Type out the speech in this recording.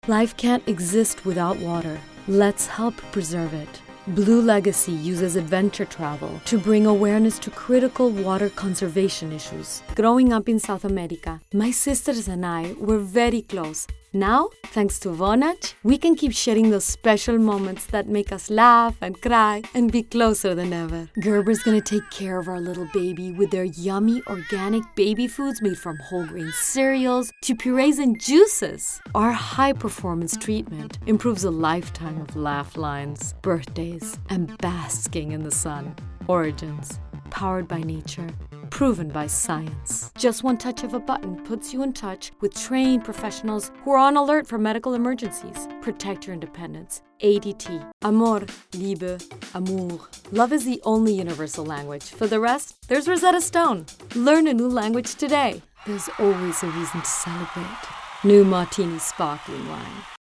Life can't exist without water. Let's help preserve it. Blue Legacy uses adventure travel to bring awareness to critical water conservation issues. Growing up in South America, my sisters and I were very close. Now, thanks to Vonach, we can keep sharing those special moments that make us laugh and cry and be closer than ever. Gerber's gonna take care of our little baby with their yummy organic baby foods made from whole grain cereals to purees and juices. Our high-performance treatment improves a lifetime of laugh lines, birthdays, and basking in the sun. Origins, powered by nature. Proven by science. Just one touch of a button puts you in touch with trained professionals who are on alert for medical emergencies. Protect your independence. ADT. Amor, Liebe, Amour. Love is the only universal language. For the rest, there's Rosetta Stone. Learn a new language today. There's always a reason to celebrate. New Martini Sparkling Wine.